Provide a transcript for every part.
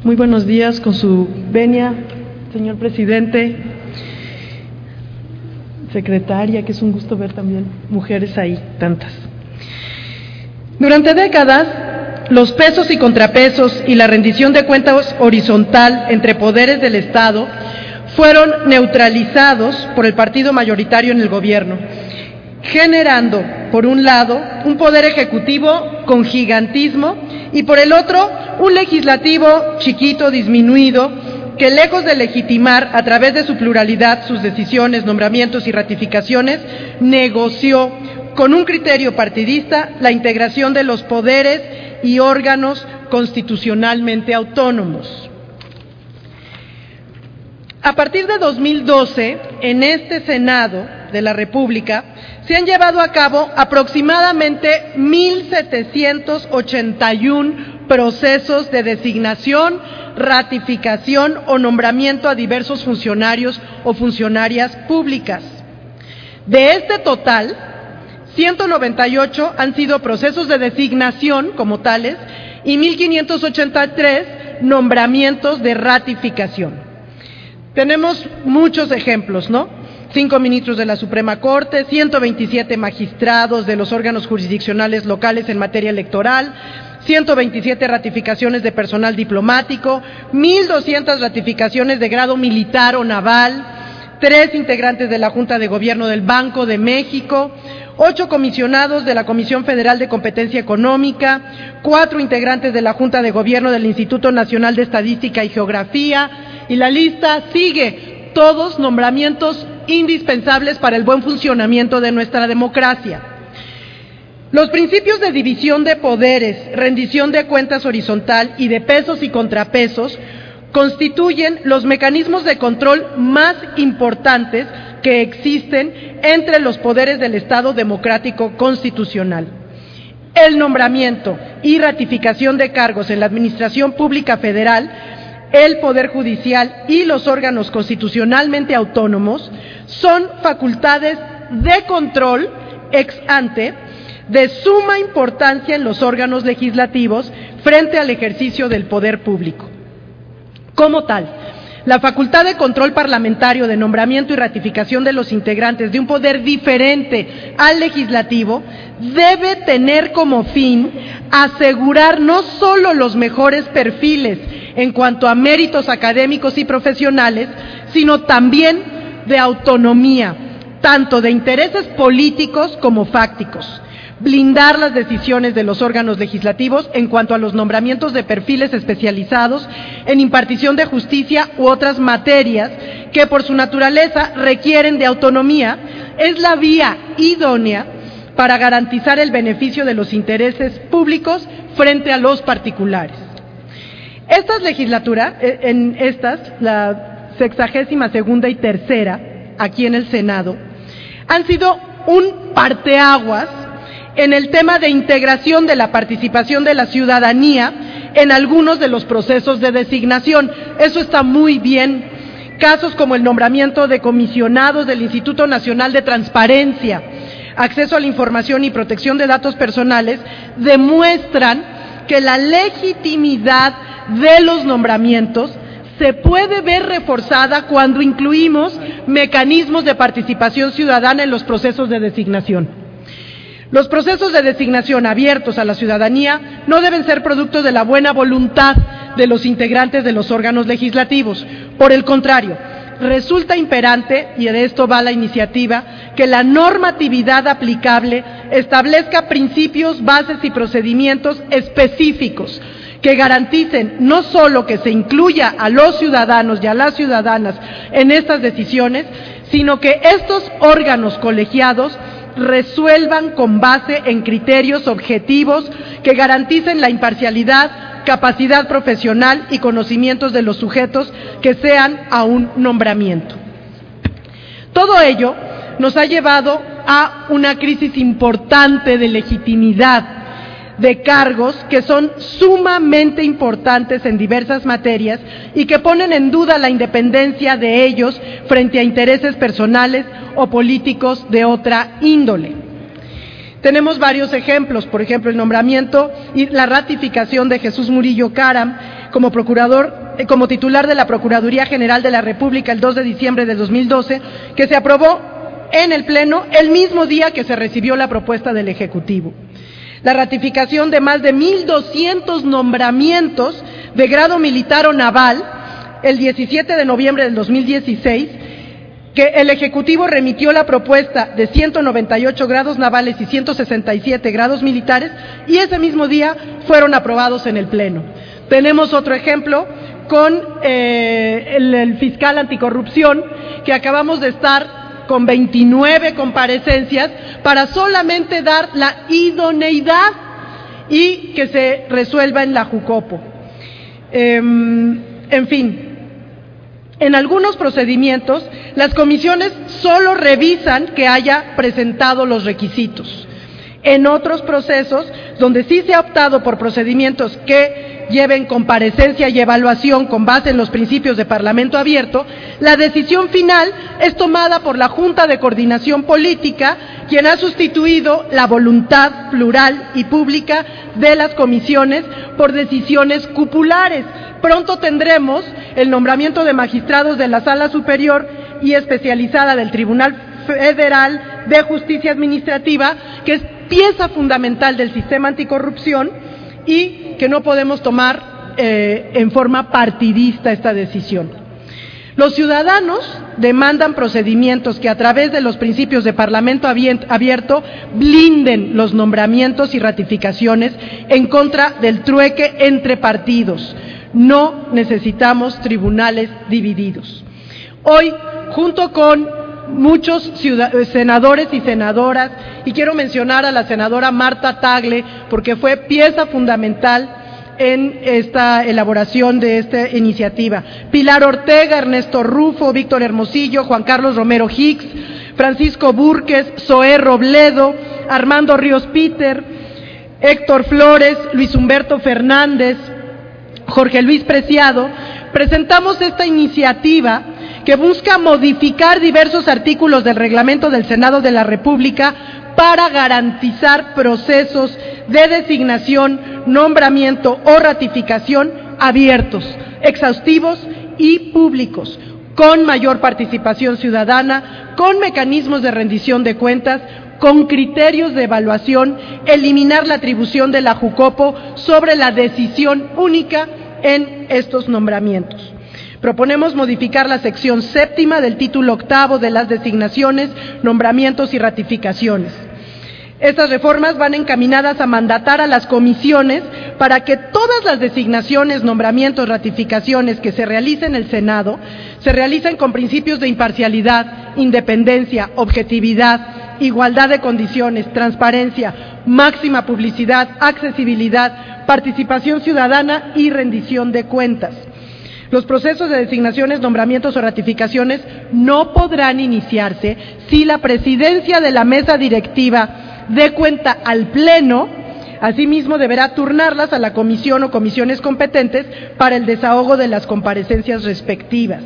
Muy buenos días, con su venia, señor presidente, secretaria, que es un gusto ver también mujeres ahí, tantas. Durante décadas, los pesos y contrapesos y la rendición de cuentas horizontal entre poderes del Estado fueron neutralizados por el partido mayoritario en el gobierno, generando, por un lado, un poder ejecutivo con gigantismo y por el otro, un legislativo chiquito, disminuido, que lejos de legitimar a través de su pluralidad sus decisiones, nombramientos y ratificaciones, negoció con un criterio partidista la integración de los poderes y órganos constitucionalmente autónomos. A partir de 2012, en este Senado de la República, se han llevado a cabo aproximadamente 1,781 procesos de designación, ratificación o nombramiento a diversos funcionarios o funcionarias públicas. De este total, 198 han sido procesos de designación como tales y 1,583 nombramientos de ratificación. Tenemos muchos ejemplos, ¿no? 5 ministros de la Suprema Corte, 127 magistrados de los órganos jurisdiccionales locales en materia electoral, 127 ratificaciones de personal diplomático, 1,200 ratificaciones de grado militar o naval, 3 integrantes de la Junta de Gobierno del Banco de México, 8 comisionados de la Comisión Federal de Competencia Económica, 4 integrantes de la Junta de Gobierno del Instituto Nacional de Estadística y Geografía, y la lista sigue, todos nombramientos indispensables para el buen funcionamiento de nuestra democracia. Los principios de división de poderes, rendición de cuentas horizontal y de pesos y contrapesos constituyen los mecanismos de control más importantes que existen entre los poderes del Estado democrático constitucional. El nombramiento y ratificación de cargos en la Administración Pública Federal, el Poder Judicial y los órganos constitucionalmente autónomos son facultades de control ex ante de suma importancia en los órganos legislativos frente al ejercicio del poder público. Como tal, la facultad de control parlamentario de nombramiento y ratificación de los integrantes de un poder diferente al legislativo debe tener como fin asegurar no solo los mejores perfiles en cuanto a méritos académicos y profesionales, sino también de autonomía, tanto de intereses políticos como fácticos. Blindar las decisiones de los órganos legislativos en cuanto a los nombramientos de perfiles especializados en impartición de justicia u otras materias que por su naturaleza requieren de autonomía, es la vía idónea para garantizar el beneficio de los intereses públicos frente a los particulares. Estas legislaturas, la 62ª y 3ª, aquí en el Senado, han sido un parteaguas en el tema de integración de la participación de la ciudadanía en algunos de los procesos de designación. Eso está muy bien. Casos como el nombramiento de comisionados del Instituto Nacional de Transparencia, Acceso a la Información y Protección de Datos Personales demuestran que la legitimidad de los nombramientos se puede ver reforzada cuando incluimos mecanismos de participación ciudadana en los procesos de designación. Los procesos de designación abiertos a la ciudadanía no deben ser producto de la buena voluntad de los integrantes de los órganos legislativos. Por el contrario, resulta imperante, y de esto va la iniciativa, que la normatividad aplicable establezca principios, bases y procedimientos específicos que garanticen no solo que se incluya a los ciudadanos y a las ciudadanas en estas decisiones, sino que estos órganos colegiados resuelvan con base en criterios objetivos que garanticen la imparcialidad, capacidad profesional y conocimientos de los sujetos que sean a un nombramiento. Todo ello nos ha llevado a una crisis importante de legitimidad de cargos que son sumamente importantes en diversas materias y que ponen en duda la independencia de ellos frente a intereses personales o políticos de otra índole. Tenemos varios ejemplos, por ejemplo, el nombramiento y la ratificación de Jesús Murillo Caram como como titular de la Procuraduría General de la República el 2 de diciembre de 2012, que se aprobó en el Pleno el mismo día que se recibió la propuesta del Ejecutivo. La ratificación de más de 1,200 nombramientos de grado militar o naval el 17 de noviembre del 2016, que el Ejecutivo remitió la propuesta de 198 grados navales y 167 grados militares, y ese mismo día fueron aprobados en el Pleno. Tenemos otro ejemplo con el fiscal anticorrupción, que acabamos de estar con 29 comparecencias para solamente dar la idoneidad y que se resuelva en la Jucopo. En fin, en algunos procedimientos, las comisiones solo revisan que haya presentado los requisitos. En otros procesos, donde sí se ha optado por procedimientos que lleven comparecencia y evaluación con base en los principios de Parlamento abierto, la decisión final es tomada por la Junta de Coordinación Política, quien ha sustituido la voluntad plural y pública de las comisiones por decisiones cupulares. Pronto tendremos el nombramiento de magistrados de la Sala Superior y Especializada del Tribunal Federal de Justicia Administrativa, que es pieza fundamental del sistema anticorrupción y que no podemos tomar en forma partidista esta decisión. Los ciudadanos demandan procedimientos que a través de los principios de Parlamento abierto blinden los nombramientos y ratificaciones en contra del trueque entre partidos. No necesitamos tribunales divididos. Hoy, junto con muchos senadores y senadoras, y quiero mencionar a la senadora Marta Tagle, porque fue pieza fundamental en esta elaboración de esta iniciativa, Pilar Ortega, Ernesto Rufo, Víctor Hermosillo, Juan Carlos Romero Hicks, Francisco Búrquez, Zoé Robledo, Armando Ríos Peter, Héctor Flores, Luis Humberto Fernández, Jorge Luis Preciado, presentamos esta iniciativa que busca modificar diversos artículos del reglamento del Senado de la República para garantizar procesos de designación, nombramiento o ratificación abiertos, exhaustivos y públicos, con mayor participación ciudadana, con mecanismos de rendición de cuentas, con criterios de evaluación, eliminar la atribución de la Jucopo sobre la decisión única en estos nombramientos. Proponemos modificar la sección 7ª del título 8º de las designaciones, nombramientos y ratificaciones. Estas reformas van encaminadas a mandatar a las comisiones para que todas las designaciones, nombramientos, ratificaciones que se realicen en el Senado se realicen con principios de imparcialidad, independencia, objetividad, igualdad de condiciones, transparencia, máxima publicidad, accesibilidad, participación ciudadana y rendición de cuentas. Los procesos de designaciones, nombramientos o ratificaciones no podrán iniciarse si la presidencia de la mesa directiva dé cuenta al Pleno. Asimismo, deberá turnarlas a la comisión o comisiones competentes para el desahogo de las comparecencias respectivas.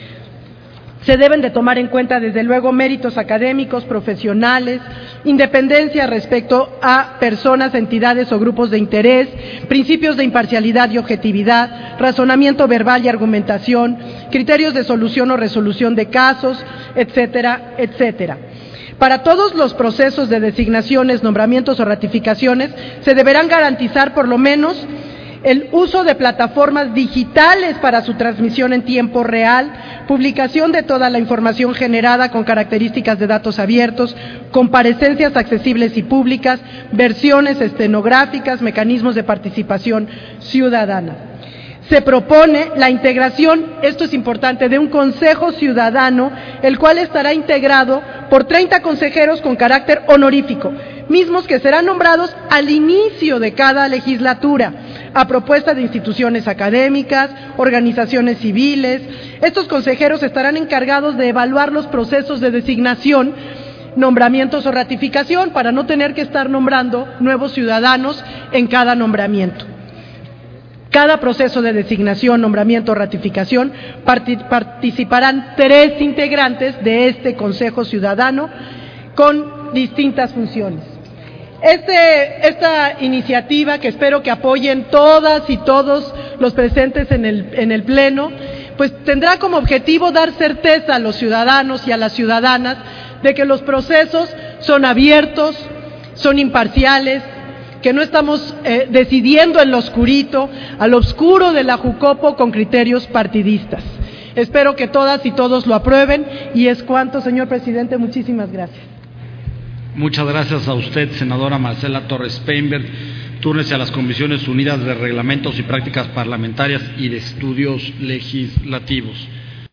Se deben de tomar en cuenta, desde luego, méritos académicos, profesionales, independencia respecto a personas, entidades o grupos de interés, principios de imparcialidad y objetividad, razonamiento verbal y argumentación, criterios de solución o resolución de casos, etcétera, etcétera. Para todos los procesos de designaciones, nombramientos o ratificaciones, se deberán garantizar por lo menos el uso de plataformas digitales para su transmisión en tiempo real, publicación de toda la información generada con características de datos abiertos, comparecencias accesibles y públicas, versiones estenográficas, mecanismos de participación ciudadana. Se propone la integración, esto es importante, de un consejo ciudadano, el cual estará integrado por 30 consejeros con carácter honorífico, mismos que serán nombrados al inicio de cada legislatura, a propuesta de instituciones académicas, organizaciones civiles. Estos consejeros estarán encargados de evaluar los procesos de designación, nombramientos o ratificación, para no tener que estar nombrando nuevos ciudadanos en cada nombramiento. Cada proceso de designación, nombramiento o ratificación participarán 3 integrantes de este Consejo Ciudadano con distintas funciones. Esta iniciativa, que espero que apoyen todas y todos los presentes en el Pleno, pues tendrá como objetivo dar certeza a los ciudadanos y a las ciudadanas de que los procesos son abiertos, son imparciales, que no estamos decidiendo en lo oscurito, al oscuro de la Jucopo con criterios partidistas. Espero que todas y todos lo aprueben y es cuanto, señor presidente. Muchísimas gracias. Muchas gracias a usted, senadora Marcela Torres Peinberg. Túrnese a las Comisiones Unidas de Reglamentos y Prácticas Parlamentarias y de Estudios Legislativos.